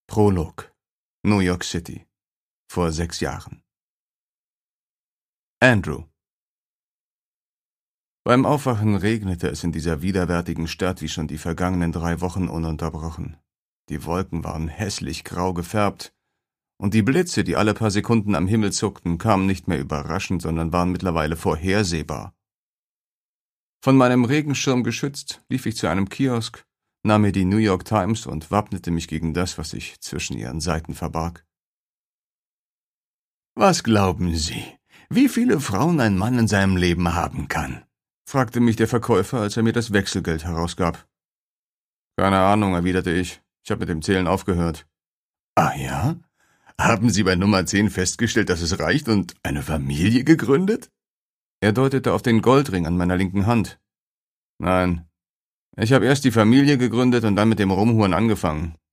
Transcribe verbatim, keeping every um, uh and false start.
Prolog. New York City. Vor sechs Jahren. Andrew. Beim Aufwachen regnete es in dieser widerwärtigen Stadt wie schon die vergangenen drei Wochen ununterbrochen. Die Wolken waren hässlich grau gefärbt, und die Blitze, die alle paar Sekunden am Himmel zuckten, kamen nicht mehr überraschend, sondern waren mittlerweile vorhersehbar. Von meinem Regenschirm geschützt, lief ich zu einem Kiosk, nahm mir die New York Times und wappnete mich gegen das, was sich zwischen ihren Seiten verbarg. »Was glauben Sie, wie viele Frauen ein Mann in seinem Leben haben kann?« fragte mich der Verkäufer, als er mir das Wechselgeld herausgab. »Keine Ahnung«, erwiderte ich. »Ich habe mit dem Zählen aufgehört.« »Ah ja? Haben Sie bei Nummer zehn festgestellt, dass es reicht und eine Familie gegründet?« Er deutete auf den Goldring an meiner linken Hand. »Nein, ich habe erst die Familie gegründet und dann mit dem Rumhuren angefangen.